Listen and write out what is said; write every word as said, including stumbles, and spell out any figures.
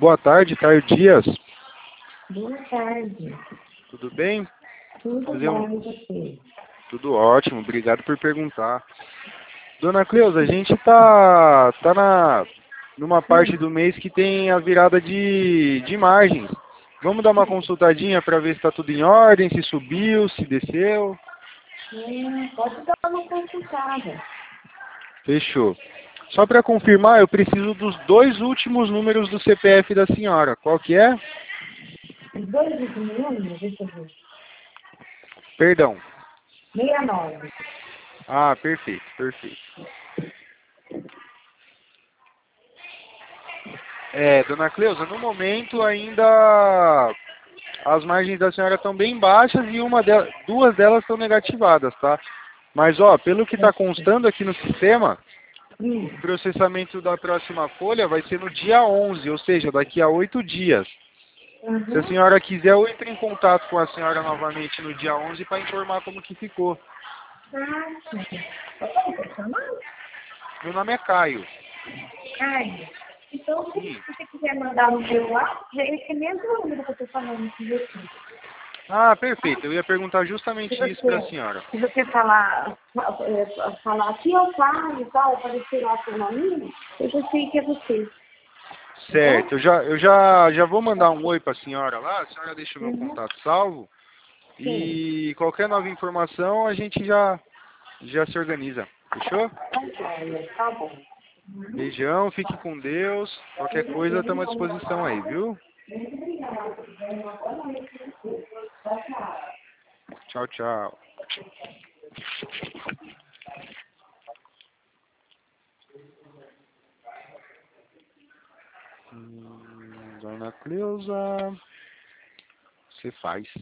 boa tarde, Caio Dias. Boa tarde. Tudo bem? Tudo Fazer bem, um- e você? Tudo ótimo, obrigado por perguntar. Dona Cleusa, a gente tá, tá na, numa parte do mês que tem a virada de, de margens. Vamos dar uma consultadinha para ver se está tudo em ordem, se subiu, se desceu. Hum, pode dar uma consultada. Fechou. Só para confirmar, eu preciso dos dois últimos números do C P F da senhora. Qual que é? Os dois últimos números, deixa eu ver. Perdão. sessenta e nove. Ah, perfeito, perfeito. É, dona Cleusa, no momento ainda as margens da senhora estão bem baixas e uma delas, duas delas estão negativadas, tá? Mas, ó, pelo que está constando aqui no sistema, Hum, o processamento da próxima folha vai ser no dia onze, ou seja, daqui a oito dias. Se a uhum. senhora quiser, eu entro em contato com a senhora novamente no dia onze para informar como que ficou. Ah, sim. Como você chama? Meu nome é Caio. Caio. Então, se Sim. você quiser mandar no meu WhatsApp, é esse mesmo número que eu estou falando com você. Ah, perfeito. Eu ia perguntar Se justamente isso para a você, senhora. se você falar, é, falar aqui eu falo e tal, aparecer lá seu nome, eu já sei que é você. Tá bom? Certo, eu já, eu já, já vou mandar um oi para a senhora lá, a senhora deixa o meu Uhum. contato salvo Sim. e qualquer nova informação a gente já, já se organiza. Fechou? Tá joia, tá bom. Beijão, fique com Deus. Qualquer coisa estamos à disposição aí, viu? Tchau, tchau. Hum, Dona Cleusa, você faz.